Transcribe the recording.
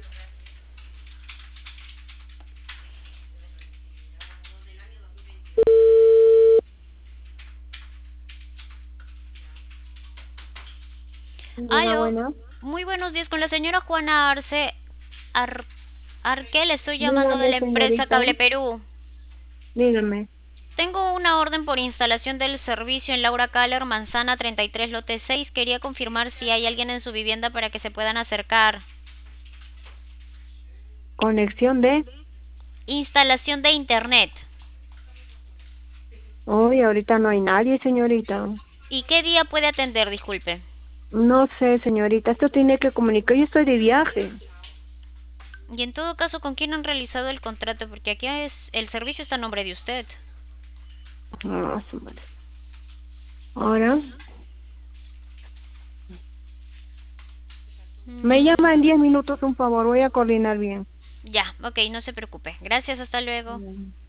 Buena, Aló, buena. muy buenos días con la señora Juana Arce Ar- Arquel. Estoy llamando de Dígame, la empresa señorita, Cable Perú. dígame. Tengo una orden por instalación del servicio en Laura Caller, Manzana 33, lote 6. Quería confirmar si hay alguien en su vivienda para que se puedan acercar. Conexión de... Instalación de internet. Hoy, ahorita no hay nadie, señorita. ¿Y qué día puede atender? Disculpe. No sé, señorita, esto tiene que comunicar. Yo estoy de viaje. Y en todo caso, ¿con quién han realizado el contrato? Porque aquí el servicio está a nombre de usted. Ah, su madre. Ahora, me Mm, llama en 10 minutos, un favor. Voy a coordinar bien. ya, ok, no se preocupe. Gracias, hasta luego.